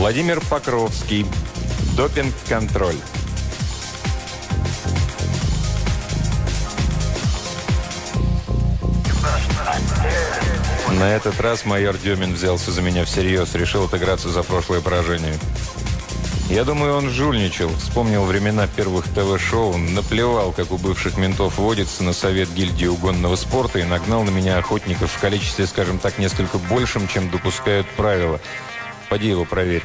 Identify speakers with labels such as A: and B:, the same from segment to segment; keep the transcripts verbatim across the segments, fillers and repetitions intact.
A: Владимир Покровский. Допинг-контроль. На этот раз майор Демин взялся за меня всерьез, решил отыграться за прошлое поражение. Я думаю, он жульничал, вспомнил времена первых ТВ-шоу, наплевал, как у бывших ментов водится, на совет гильдии угонного спорта и нагнал на меня охотников в количестве, скажем так, несколько большим, чем допускают правила. Поди его проверь.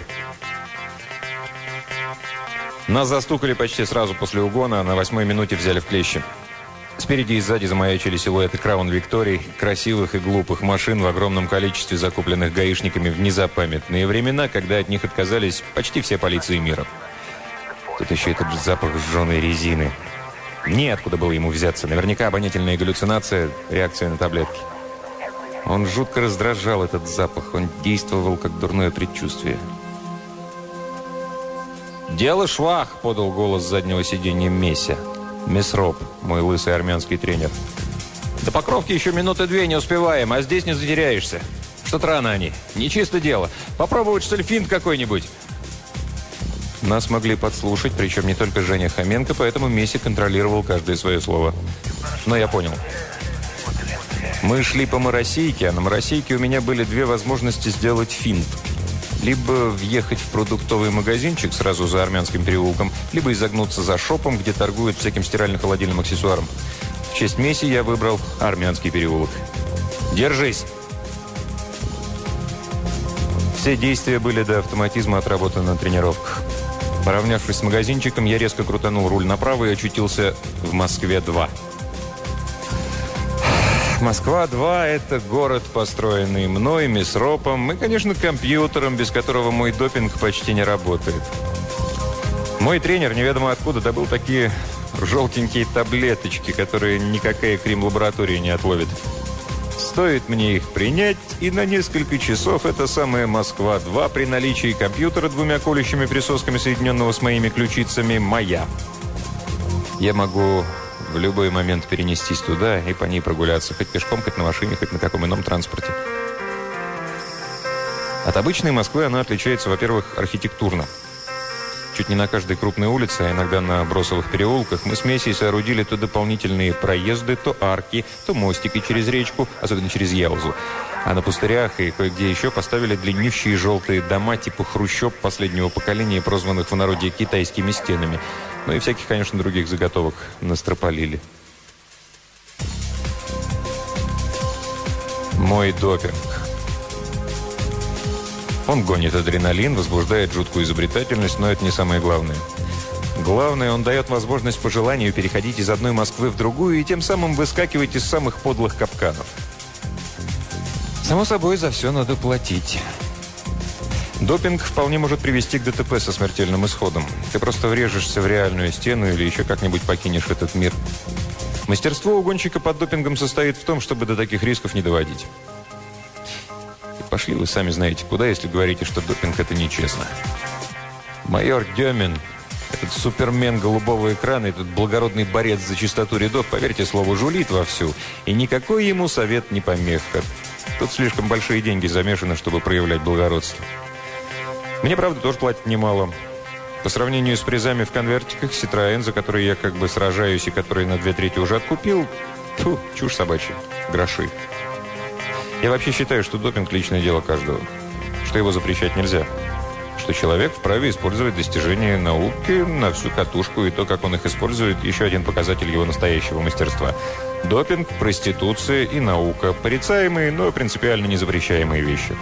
A: Нас застукали почти сразу после угона, а на восьмой минуте взяли в клещи. Спереди и сзади замаячили силуэты Краун Викторий, красивых и глупых машин в огромном количестве, закупленных гаишниками в незапамятные времена, когда от них отказались почти все полиции мира. Тут еще этот же запах сжженной резины. Неоткуда было ему взяться. Наверняка обонятельная галлюцинация, реакция на таблетки. Он жутко раздражал, этот запах. Он действовал как дурное предчувствие. «Дело швах!» – подал голос с заднего сиденья Месся. Месроп, мой лысый армянский тренер. «До Покровки еще минуты две не успеваем, а здесь не затеряешься. Что-то рано они. Нечисто дело. Попробовать, что ли, финт какой-нибудь?» Нас могли подслушать, причем не только Женя Хоменко, поэтому Месси контролировал каждое свое слово. Но я понял. Мы шли по Моросейке, а на Моросейке у меня были две возможности сделать финт. Либо въехать в продуктовый магазинчик сразу за Армянским переулком, либо изогнуться за шопом, где торгуют всяким стирально-холодильным аксессуаром. В честь Месси я выбрал Армянский переулок. «Держись!» Все действия были до автоматизма отработаны на тренировках. Поравнявшись с магазинчиком, я резко крутанул руль направо и очутился в Москве-два. Москва-два – это город, построенный мной, Месропом и, конечно, компьютером, без которого мой допинг почти не работает. Мой тренер неведомо откуда добыл такие желтенькие таблеточки, которые никакая крим-лаборатория не отловит. Стоит мне их принять, и на несколько часов эта самая Москва-два при наличии компьютера двумя колющими присосками, соединенного с моими ключицами, моя. Я могу в любой момент перенестись туда и по ней прогуляться, хоть пешком, хоть на машине, хоть на каком ином транспорте. От обычной Москвы она отличается, во-первых, архитектурно. Чуть не на каждой крупной улице, а иногда на бросовых переулках, мы с Мессией соорудили то дополнительные проезды, то арки, то мостики через речку, особенно через Яузу. А на пустырях и кое-где еще поставили длиннющие желтые дома типа хрущоб последнего поколения, прозванных в народе китайскими стенами. Ну и всяких, конечно, других заготовок настропалили. Мой допинг. Он гонит адреналин, возбуждает жуткую изобретательность, но это не самое главное. Главное, он дает возможность по желанию переходить из одной Москвы в другую и тем самым выскакивать из самых подлых капканов. Само собой, за все надо платить. Допинг вполне может привести к ДТП со смертельным исходом. Ты просто врежешься в реальную стену или еще как-нибудь покинешь этот мир. Мастерство угонщика под допингом состоит в том, чтобы до таких рисков не доводить. И пошли вы сами знаете куда, если говорите, что допинг – это нечестно. Майор Демин, этот супермен голубого экрана, этот благородный борец за чистоту рядов, поверьте слову, жулит вовсю. И никакой ему совет не помеха. Тут слишком большие деньги замешаны, чтобы проявлять благородство. Мне, правда, тоже платят немало. По сравнению с призами в конвертиках, Citroën, за который я как бы сражаюсь и который на две трети уже откупил, фу, чушь собачья, гроши. Я вообще считаю, что допинг – личное дело каждого, что его запрещать нельзя, что человек вправе использовать достижения науки на всю катушку, и то, как он их использует, еще один показатель его настоящего мастерства. Допинг, проституция и наука – порицаемые, но принципиально не запрещаемые вещи.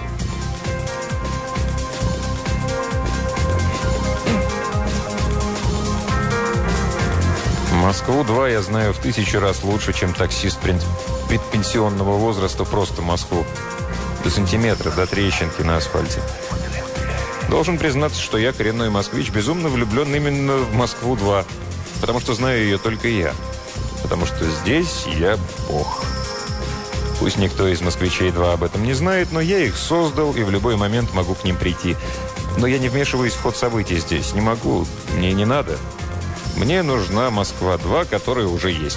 A: Москву-два я знаю в тысячу раз лучше, чем таксист предпенсионного возраста, просто Москву. До сантиметра, до трещинки на асфальте. Должен признаться, что я, коренной москвич, безумно влюблен именно в Москву-два, потому что знаю ее только я. Потому что здесь я бог. Пусть никто из москвичей-два об этом не знает, но я их создал и в любой момент могу к ним прийти. Но я не вмешиваюсь в ход событий здесь. Не могу, мне не надо. Мне нужна Москва-два, которая уже есть.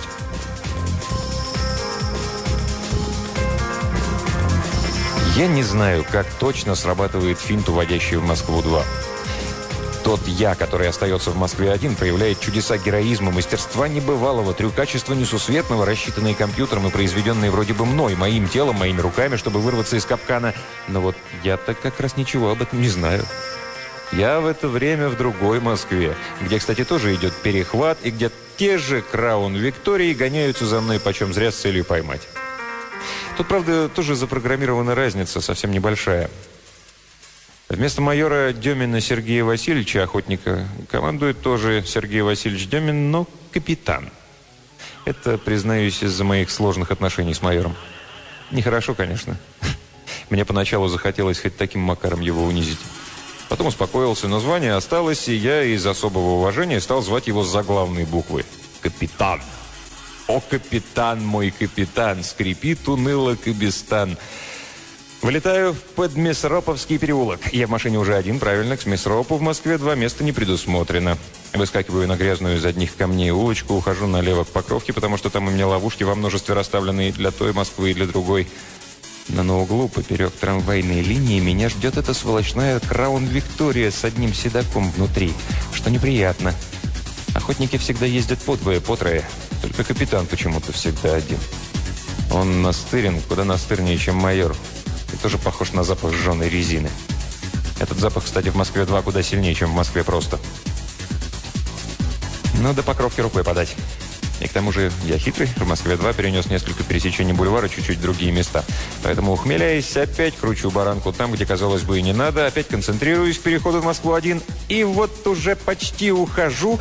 A: Я не знаю, как точно срабатывает финт, уводящий в Москву-два. Тот «я», который остается в Москве-один, проявляет чудеса героизма, мастерства небывалого, трюкачества несусветного, рассчитанные компьютером и произведенные вроде бы мной, моим телом, моими руками, чтобы вырваться из капкана. Но вот я-то как раз ничего об этом не знаю. Я в это время в другой Москве, где, кстати, тоже идет перехват, и где те же Краун Виктории гоняются за мной почем зря с целью поймать. Тут, правда, тоже запрограммирована разница, совсем небольшая. Вместо майора Демина Сергея Васильевича, охотника, командует тоже Сергей Васильевич Демин, но капитан. Это, признаюсь, из-за моих сложных отношений с майором. Нехорошо, конечно. Мне поначалу захотелось хоть таким макаром его унизить. Потом успокоился, но звание осталось, и я из особого уважения стал звать его с заглавной буквы. Капитан. О, капитан мой, капитан, скрипит уныло кабестан. Вылетаю в Подмесроповский переулок. Я в машине уже один, правильно, к Смесропу в Москве два места не предусмотрено. Выскакиваю на грязную из одних камней улочку, ухожу налево к Покровке, потому что там у меня ловушки во множестве расставленные для той Москвы и для другой. Но на углу, поперек трамвайной линии, меня ждет эта сволочная Краун Виктория с одним седаком внутри, что неприятно. Охотники всегда ездят по двое, по трое, только капитан почему-то всегда один. Он настырен, куда настырнее, чем майор. И тоже похож на запах сжженной резины. Этот запах, кстати, в Москве-два куда сильнее, чем в Москве просто. Но до Покровки рукой подать. И к тому же я хитрый, в Москве-два перенес несколько пересечений бульвара, чуть-чуть в другие места. Поэтому, ухмыляясь, опять кручу баранку там, где, казалось бы, и не надо. Опять концентрируюсь к переходу в Москву-один. И вот уже почти ухожу.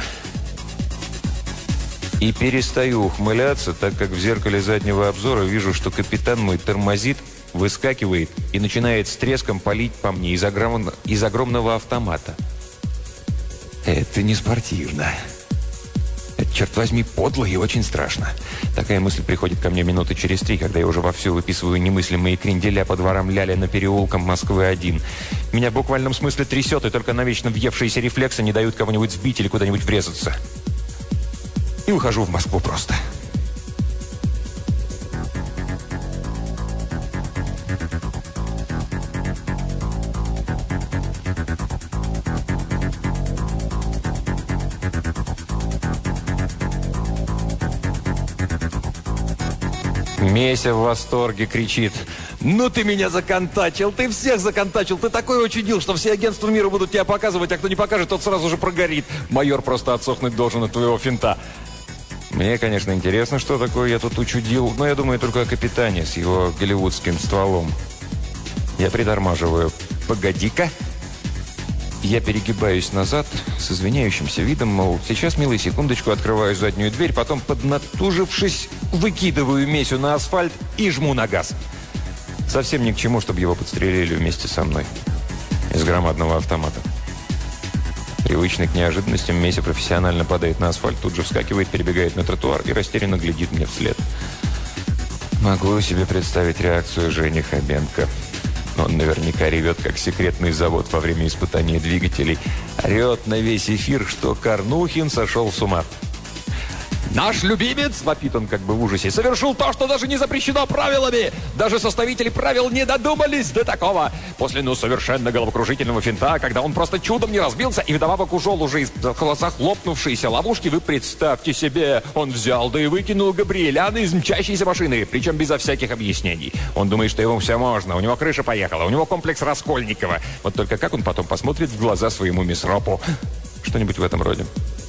A: И перестаю ухмыляться, так как в зеркале заднего обзора вижу, что капитан мой тормозит, выскакивает и начинает с треском палить по мне из, огром... из огромного автомата. Это не спортивно. Это, черт возьми, подло и очень страшно. Такая мысль приходит ко мне минуты через три, когда я уже вовсю выписываю немыслимые кренделя по дворам Ляля переулкам Москвы-один. Меня в буквальном смысле трясет, и только навечно въевшиеся рефлексы не дают кого-нибудь сбить или куда-нибудь врезаться. И ухожу в Москву просто. Меся в восторге кричит: «Ну ты меня законтачил, ты всех законтачил, ты такой учудил, что все агентства мира будут тебя показывать, а кто не покажет, тот сразу же прогорит. Майор просто отсохнуть должен от твоего финта». Мне, конечно, интересно, что такое я тут учудил, но я думаю только о капитане с его голливудским стволом. Я притормаживаю. «Погоди-ка!» Я перегибаюсь назад с извиняющимся видом, мол, сейчас, милый, секундочку, открываю заднюю дверь, потом, поднатужившись, выкидываю Месю на асфальт и жму на газ. Совсем ни к чему, чтобы его подстрелили вместе со мной. Из громадного автомата. Привычный к неожиданностям, Меся профессионально падает на асфальт, тут же вскакивает, перебегает на тротуар и растерянно глядит мне вслед. Могу себе представить реакцию Жени Хоменко. Он наверняка ревет, как секретный завод во время испытания двигателей. Орет на весь эфир, что Корнухин сошел с ума. «Наш любимец, — вопит он как бы в ужасе, — совершил то, что даже не запрещено правилами. Даже составители правил не додумались до такого. После, ну, совершенно головокружительного финта, когда он просто чудом не разбился и вдобавок ушел уже из захлопнувшейся ловушки, вы представьте себе, он взял да и выкинул Габриэляна из мчащейся машины, причем безо всяких объяснений. Он думает, что ему все можно, у него крыша поехала, у него комплекс Раскольникова. Вот только как он потом посмотрит в глаза своему Месропу? Что-нибудь в этом роде.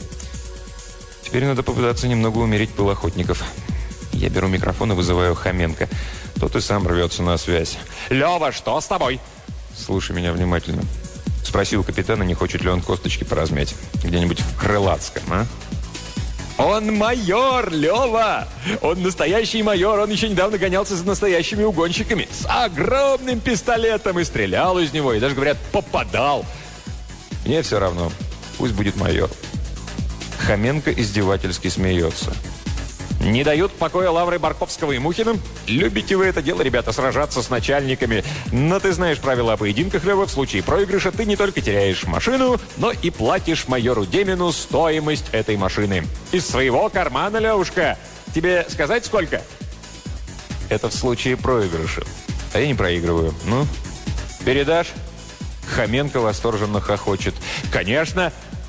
A: Теперь надо попытаться немного умерить пыл охотников. Я беру микрофон и вызываю Хоменко. Тот и сам рвется на связь. «Лева, что с тобой?» «Слушай меня внимательно». Спросил капитана, не хочет ли он косточки поразмять. Где-нибудь в Крылатском, а? «Он майор, Лева! Он настоящий майор, он еще недавно гонялся за настоящими угонщиками. С огромным пистолетом и стрелял из него, и даже, говорят, попадал. Мне все равно, пусть будет майор». Хоменко издевательски смеется. «Не дают покоя лавры Барковского и Мухина? Любите вы это дело, ребята, сражаться с начальниками. Но ты знаешь правила о поединках, Лева. В случае проигрыша ты не только теряешь машину, но и платишь майору Демину стоимость этой машины. Из своего кармана, Левушка. Тебе сказать сколько?» «Это в случае проигрыша. А я не проигрываю. Ну, передашь? Хоменко восторженно хохочет. Конечно!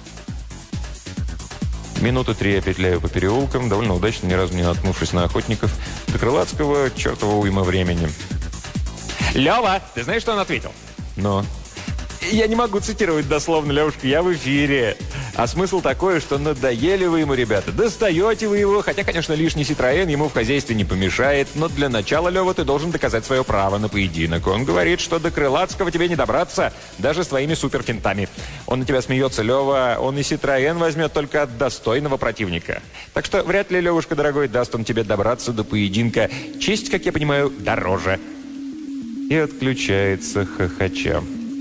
A: Минуты три я петляю по переулкам, довольно удачно, ни разу не наткнувшись на охотников. До Крылатского чертова уйма времени. «Лева, ты знаешь, что он ответил?» «Но». «Я не могу цитировать дословно, Левушка, я в эфире. А смысл такой, что надоели вы ему, ребята. Достаете вы его, хотя, конечно, лишний Ситроен ему в хозяйстве не помешает. Но для начала, Лева, ты должен доказать свое право на поединок. Он говорит, что до Крылатского тебе не добраться, даже с твоими суперфинтами. Он на тебя смеется, Лева. Он и Ситроен возьмет только от достойного противника. Так что вряд ли, Левушка, дорогой, даст он тебе добраться до поединка. Честь, как я понимаю, дороже». И отключается хохоча.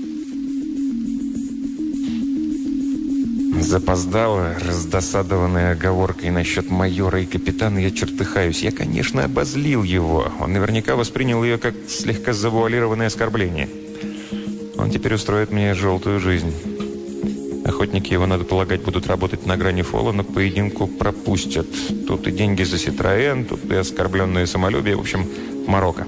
A: Запоздала, раздосадованная оговоркой насчет майора и капитана, я чертыхаюсь. Я, конечно, обозлил его. Он наверняка воспринял ее как слегка завуалированное оскорбление. Он теперь устроит мне желтую жизнь. Охотники его, надо полагать, будут работать на грани фола, но к поединку пропустят. Тут и деньги за Ситроен, тут и оскорбленное самолюбие. В общем, морока.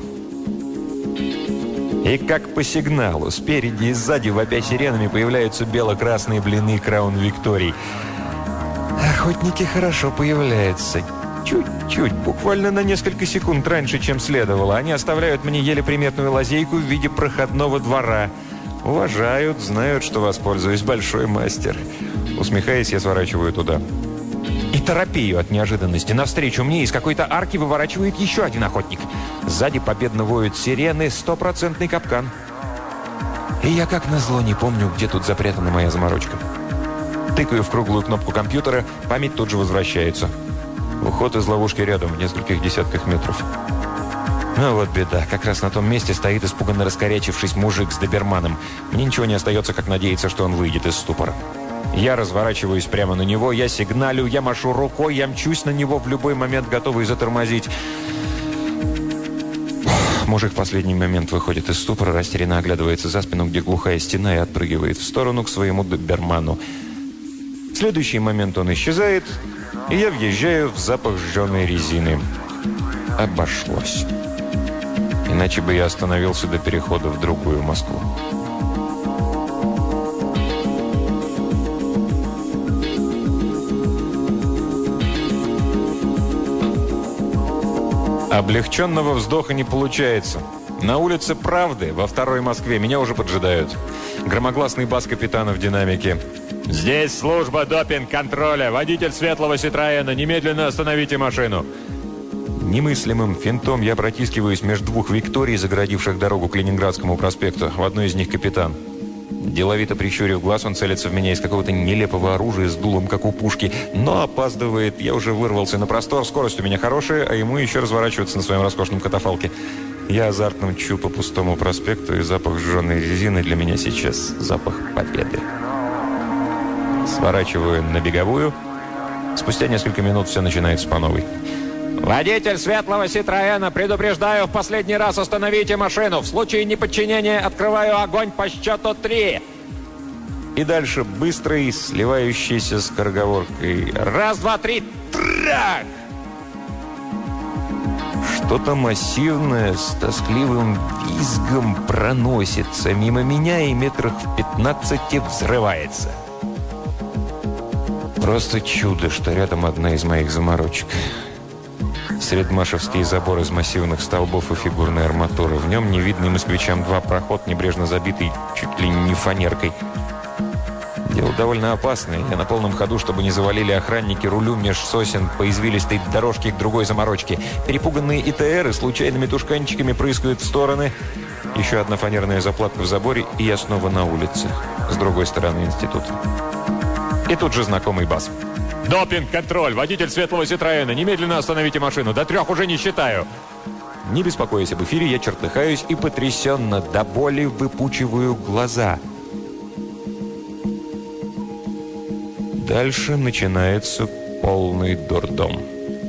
A: И как по сигналу, спереди и сзади, вопя сиренами, появляются бело-красные блины Краун Викторий. Охотники хорошо появляются. Чуть-чуть, буквально на несколько секунд раньше, чем следовало. Они оставляют мне еле приметную лазейку в виде проходного двора. Уважают, знают, что воспользуюсь, большой мастер. Усмехаясь, я сворачиваю туда. И торопею от неожиданности. Навстречу мне из какой-то арки выворачивает еще один охотник. Сзади победно воют сирены, стопроцентный капкан. И я как назло не помню, где тут запрятана моя заморочка. Тыкаю в круглую кнопку компьютера, память тут же возвращается. Уход из ловушки рядом, в нескольких десятках метров. Ну вот беда, как раз на том месте стоит испуганно раскорячившись мужик с доберманом. Мне ничего не остается, как надеяться, что он выйдет из ступора. Я разворачиваюсь прямо на него, я сигналю, я машу рукой, я мчусь на него в любой момент, готовый затормозить. Мужик в последний момент выходит из ступора, растерянно оглядывается за спину, где глухая стена, и отпрыгивает в сторону к своему доберману. В следующий момент он исчезает, и я въезжаю в запах сжженной резины. Обошлось. Иначе бы я остановился до перехода в другую Москву. Облегченного вздоха не получается. На улице Правды, во второй Москве, меня уже поджидают. Громогласный бас капитана в динамике. «Здесь служба допинг-контроля. Водитель светлого Ситроена. Немедленно остановите машину». Немыслимым финтом я протискиваюсь между двух Викторий, загородивших дорогу к Ленинградскому проспекту. В одной из них капитан. Деловито прищурив глаз, он целится в меня из какого-то нелепого оружия с дулом, как у пушки. Но опаздывает. Я уже вырвался на простор. Скорость у меня хорошая, а ему еще разворачиваться на своем роскошном катафалке. Я азартно мчу по пустому проспекту, и запах сжженной резины для меня сейчас запах победы. Сворачиваю на беговую. Спустя несколько минут все начинается по новой. «Водитель светлого Ситроена, предупреждаю, в последний раз остановите машину. В случае неподчинения открываю огонь по счету три». И дальше быстрый, сливающийся с скороговоркой. «Раз, два, три, трах!» Что-то массивное с тоскливым визгом проносится мимо меня и метрах в пятнадцати взрывается. Просто чудо, что рядом одна из моих заморочек. Средмашевский забор из массивных столбов и фигурной арматуры. В нем невидный москвичам-два проход, небрежно забитый чуть ли не фанеркой. Дело довольно опасное. Я на полном ходу, чтобы не завалили охранники, рулю меж сосен по извилистой дорожке к другой заморочке. Перепуганные ИТРы случайными тушканчиками прыскают в стороны. Еще одна фанерная заплатка в заборе, и я снова на улице. С другой стороны института. И тут же знакомый бас. «Допинг-контроль! Водитель светлого Ситроена! Немедленно остановите машину! До трех уже не считаю!» Не беспокоясь об эфире, я чертыхаюсь и потрясенно до боли выпучиваю глаза. Дальше начинается полный дурдом.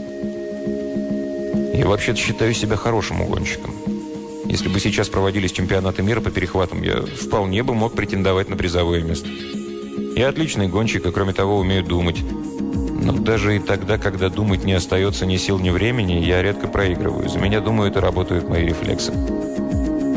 A: Я вообще-то считаю себя хорошим угонщиком. Если бы сейчас проводились чемпионаты мира по перехватам, я вполне бы мог претендовать на призовое место. Я отличный гонщик, и кроме того умею думать. Но даже и тогда, когда думать не остается ни сил, ни времени, я редко проигрываю. За меня думают и работают мои рефлексы.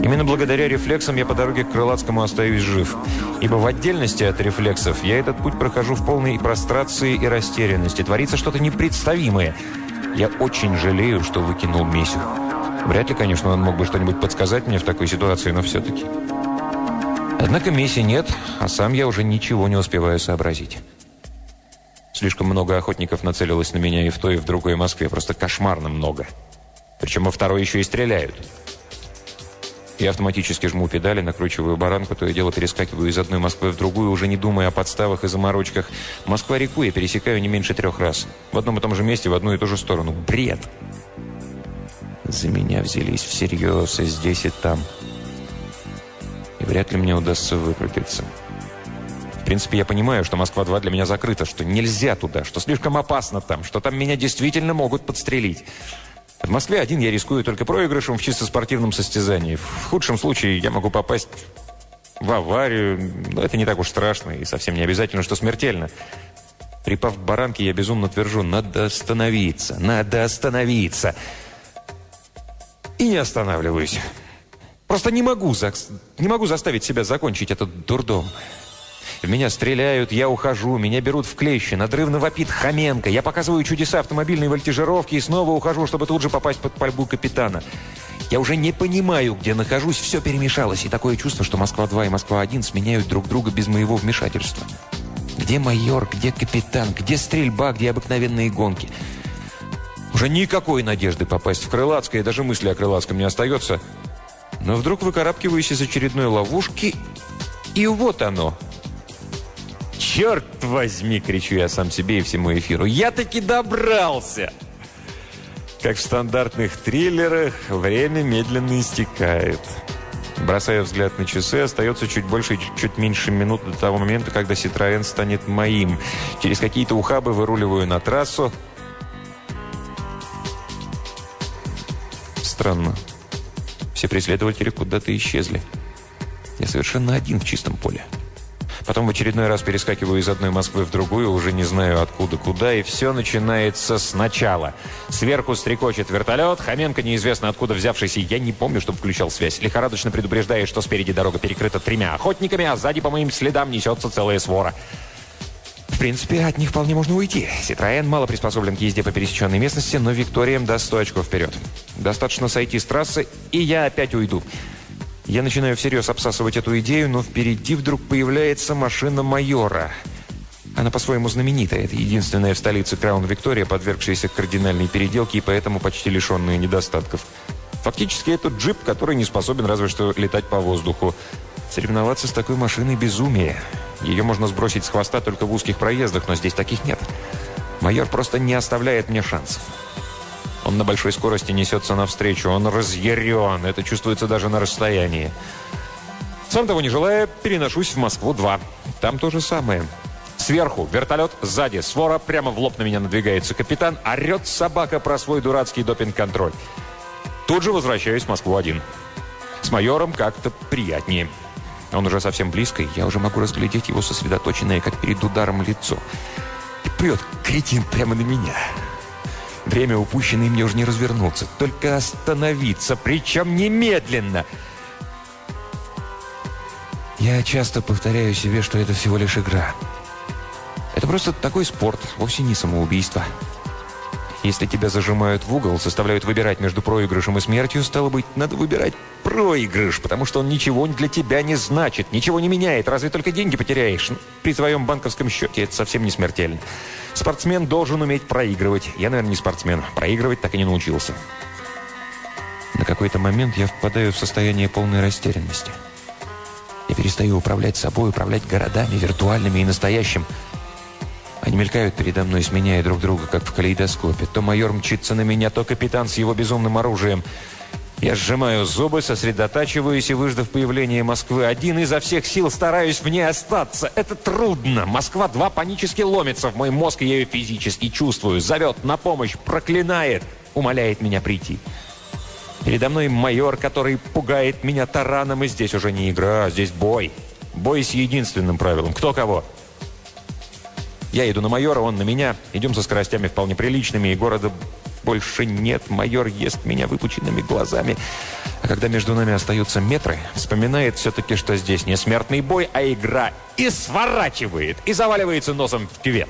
A: Именно благодаря рефлексам я по дороге к Крылатскому остаюсь жив. Ибо в отдельности от рефлексов я этот путь прохожу в полной прострации и растерянности. Творится что-то непредставимое. Я очень жалею, что выкинул Месю. Вряд ли, конечно, он мог бы что-нибудь подсказать мне в такой ситуации, но все-таки. Однако Меси нет, а сам я уже ничего не успеваю сообразить. Слишком много охотников нацелилось на меня и в той, и в другой Москве. Просто кошмарно много. Причем во второй еще и стреляют. Я автоматически жму педали, накручиваю баранку, то и дело перескакиваю из одной Москвы в другую, уже не думая о подставах и заморочках. Москва-реку я пересекаю не меньше трех раз. В одном и том же месте, в одну и ту же сторону. Бред! За меня взялись всерьез и здесь, и там. И вряд ли мне удастся выкрутиться. В принципе, я понимаю, что Москва-два для меня закрыта, что нельзя туда, что слишком опасно там, что там меня действительно могут подстрелить. В Москве-один я рискую только проигрышем в чисто спортивном состязании. В худшем случае я могу попасть в аварию, но это не так уж страшно и совсем не обязательно, что смертельно. Припав к баранке, я безумно твержу: надо остановиться, надо остановиться. И не останавливаюсь. Просто не могу, за... не могу заставить себя закончить этот дурдом. В меня стреляют, я ухожу, меня берут в клещи, надрывно вопит Хоменко. Я показываю чудеса автомобильной вольтижировки и снова ухожу, чтобы тут же попасть под пальбу капитана. Я уже не понимаю, где нахожусь, все перемешалось. И такое чувство, что Москва-два и Москва-один сменяют друг друга без моего вмешательства. Где майор, где капитан, где стрельба, где обыкновенные гонки? Уже никакой надежды попасть в Крылатское, и даже мысли о Крылатском не остается. Но вдруг выкарабкиваюсь из очередной ловушки, и вот оно. «Черт возьми!» — кричу я сам себе и всему эфиру. «Я таки добрался!» Как в стандартных триллерах, время медленно истекает. Бросая взгляд на часы, остается чуть больше и чуть меньше минут до того момента, когда Citroën станет моим. Через какие-то ухабы выруливаю на трассу. Странно. Все преследователи куда-то исчезли. Я совершенно один в чистом поле. Потом в очередной раз перескакиваю из одной Москвы в другую, уже не знаю откуда куда, и все начинается сначала. Сверху стрекочет вертолет, Хоменко, неизвестно откуда взявшийся, я не помню, чтобы включал связь, лихорадочно предупреждает, что спереди дорога перекрыта тремя охотниками, а сзади по моим следам несется целая свора. В принципе, от них вполне можно уйти. Citroën мало приспособлен к езде по пересеченной местности, но Викториям даст сто очков вперед. Достаточно сойти с трассы, и я опять уйду. Я начинаю всерьез обсасывать эту идею, но впереди вдруг появляется машина майора. Она по-своему знаменитая. Это единственная в столице Краун Виктория, подвергшаяся кардинальной переделке и поэтому почти лишенная недостатков. Фактически это джип, который не способен разве что летать по воздуху. Соревноваться с такой машиной – безумие. Ее можно сбросить с хвоста только в узких проездах, но здесь таких нет. Майор просто не оставляет мне шансов. Он на большой скорости несется навстречу, он разъярен, это чувствуется даже на расстоянии. Сам того не желая, переношусь в Москву-два. Там то же самое. Сверху вертолет, сзади свора, прямо в лоб на меня надвигается капитан, орет собака про свой дурацкий допинг-контроль. Тут же возвращаюсь в Москву-один. С майором как-то приятнее. Он уже совсем близко, и я уже могу разглядеть его сосредоточенное, как перед ударом, лицо. И прет кретин прямо на меня. Время упущенное, мне уже не развернуться. Только остановиться, причем немедленно. Я часто повторяю себе, что это всего лишь игра. Это просто такой спорт, вовсе не самоубийство. Если тебя зажимают в угол, заставляют выбирать между проигрышем и смертью, стало быть, надо выбирать проигрыш, потому что он ничего для тебя не значит, ничего не меняет, разве только деньги потеряешь. При твоем банковском счете это совсем не смертельно. Спортсмен должен уметь проигрывать. Я, наверное, не спортсмен. Проигрывать так и не научился. На какой-то момент я впадаю в состояние полной растерянности. Я перестаю управлять собой, управлять городами, виртуальными и настоящим. Они мелькают передо мной, сменяя друг друга, как в калейдоскопе. То майор мчится на меня, то капитан с его безумным оружием. Я сжимаю зубы, сосредотачиваюсь и, выждав появление Москвы один, изо всех сил стараюсь в ней остаться. Это трудно. Москва-два панически ломится в мой мозг, и я ее физически чувствую. Зовет на помощь, проклинает, умоляет меня прийти. Передо мной майор, который пугает меня тараном, и здесь уже не игра, а здесь бой. Бой с единственным правилом. Кто кого? Я иду на майора, он на меня. Идем со скоростями вполне приличными, и города больше нет. Майор ест меня выпученными глазами. А когда между нами остаются метры, вспоминает все-таки, что здесь не смертный бой, а игра. И сворачивает, и заваливается носом в кювет.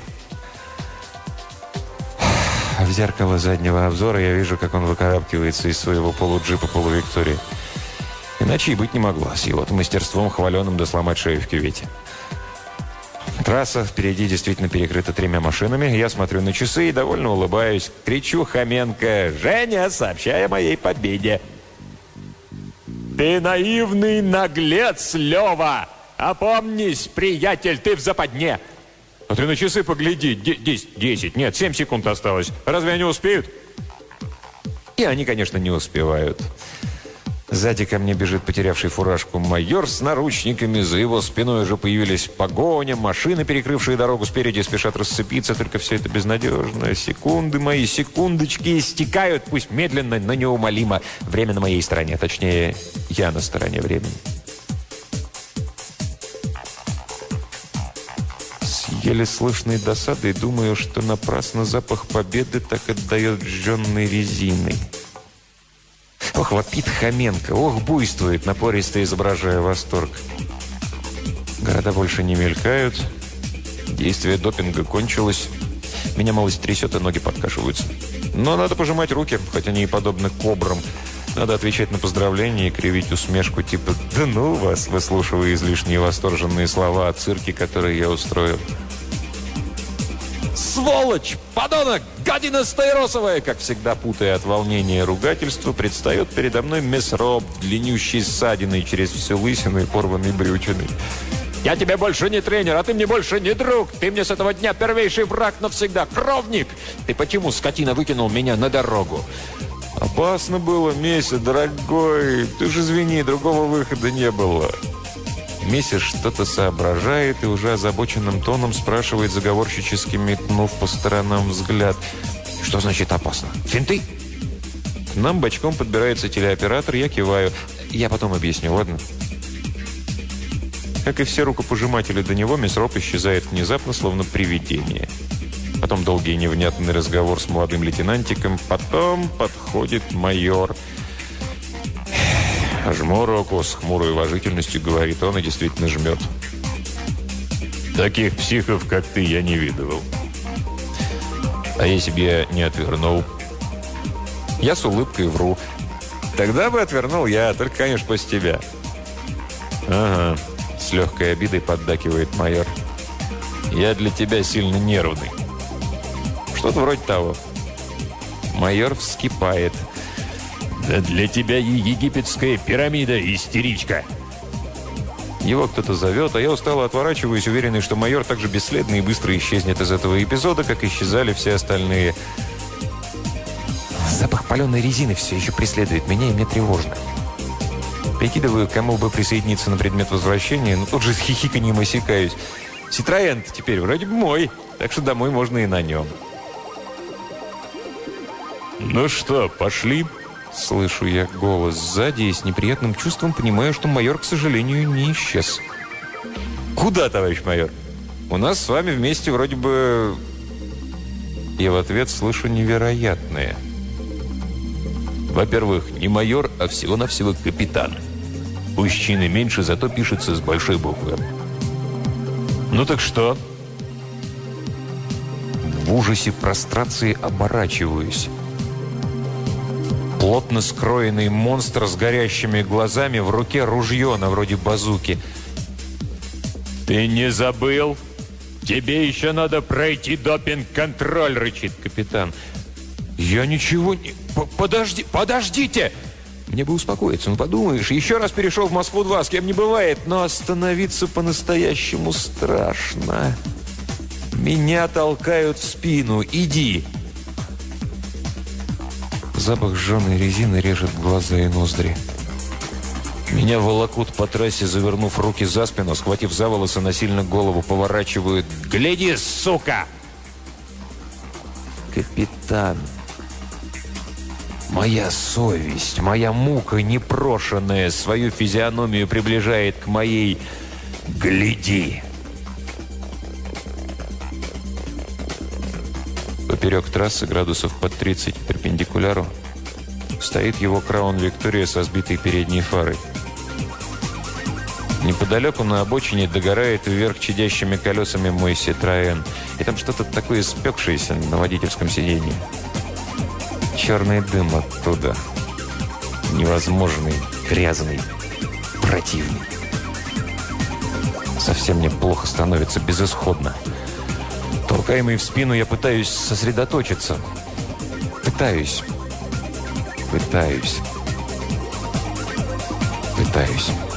A: В зеркало заднего обзора я вижу, как он выкарабкивается из своего полуджипа полувиктории. Иначе и быть не могло, с его мастерством хваленым да сломать шею в кювете. Трасса впереди действительно перекрыта тремя машинами. Я смотрю на часы и довольно улыбаюсь. Кричу Хоменко: «Женя, сообщай о моей победе!» «Ты наивный наглец, Лева! Опомнись, приятель, ты в западне!» «А ты на часы погляди, десять, десять, нет, семь секунд осталось. Разве они успеют?» И они, конечно, не успевают. Сзади ко мне бежит потерявший фуражку майор с наручниками. За его спиной уже появились погоня. Машины, перекрывшие дорогу спереди, спешат расцепиться. Только все это безнадежно. Секунды мои, секундочки истекают. Пусть медленно, но неумолимо. Время на моей стороне. Точнее, я на стороне времени. С еле слышной досадой думаю, что напрасно запах победы так отдает сжженной резиной. Ох, вопит Хоменко, ох, буйствует, напористо изображая восторг. Города больше не мелькают. Действие допинга кончилось. Меня малость трясет, и ноги подкашиваются. Но надо пожимать руки, хоть они и подобны кобрам. Надо отвечать на поздравления и кривить усмешку типа «Да ну вас», выслушивая излишние восторженные слова о цирке, который я устроил. «Сволочь! Подонок! Гадина стаиросовая!» Как всегда, путая от волнения ругательства, предстает передо мной Месроб, длиннющий ссадиной через всю лысину и порванной брючиной. «Я тебе больше не тренер, а ты мне больше не друг! Ты мне с этого дня первейший враг навсегда! Кровник! Ты почему, скотина, выкинул меня на дорогу?» «Опасно было, Меся, дорогой! Ты же извини, другого выхода не было!» Меся что-то соображает и уже озабоченным тоном спрашивает, заговорщически метнув по сторонам взгляд. «Что значит опасно? Финты?» К нам бочком подбирается телеоператор, я киваю. Я потом объясню, ладно? Как и все рукопожиматели до него, Месроб исчезает внезапно, словно привидение. Потом долгий невнятный разговор с молодым лейтенантиком. Потом подходит майор. Жму руку, с хмурой уважительностью говорит он, и действительно жмет. «Таких психов, как ты, я не видывал. А если бы я не отвернул?» Я с улыбкой вру. «Тогда бы отвернул я, только, конечно, после тебя». «Ага», — с легкой обидой поддакивает майор. «Я для тебя сильно нервный». Что-то вроде того. Майор вскипает. «Да для тебя и египетская пирамида, истеричка!» Его кто-то зовет, а я устало отворачиваюсь, уверенный, что майор так же бесследно и быстро исчезнет из этого эпизода, как исчезали все остальные. Запах паленой резины все еще преследует меня, и мне тревожно. Прикидываю, кому бы присоединиться на предмет возвращения, но тут же с хихиканьем осекаюсь. «Ситроен-то теперь вроде бы мой, так что домой можно и на нем». «Ну что, пошли?» Слышу я голос сзади и с неприятным чувством понимаю, что майор, к сожалению, не исчез. «Куда, товарищ майор? У нас с вами вместе вроде бы...» И в ответ слышу невероятное. «Во-первых, не майор, а всего-навсего капитан. Пусть чины меньше, зато пишется с большой буквы». «Ну так что?» В ужасе прострации оборачиваюсь. Плотно скроенный монстр с горящими глазами, в руке ружье на вроде базуки. «Ты не забыл? Тебе еще надо пройти допинг-контроль», — рычит капитан. «Я ничего не... Подожди, подождите!» Мне бы успокоиться, ну подумаешь, еще раз перешел в Москву-два, с кем не бывает, но остановиться по-настоящему страшно. Меня толкают в спину. «Иди!» Запах сжженной резины режет глаза и ноздри. Меня волокут по трассе, завернув руки за спину, схватив за волосы, насильно голову поворачивают. «Гляди, сука!» Капитан. Моя совесть, моя мука непрошенная свою физиономию приближает к моей. «Гляди!» Поперек трассы, градусов под тридцать к перпендикуляру, стоит его Краун Виктория со сбитой передней фарой. Неподалеку на обочине догорает вверх чадящими колесами мой Ситроэн. И там что-то такое спекшееся на водительском сиденье. Черный дым оттуда. Невозможный, грязный, противный. Совсем мне плохо становится, безысходно. Толкаемый в спину, я пытаюсь сосредоточиться. Пытаюсь. Пытаюсь. Пытаюсь.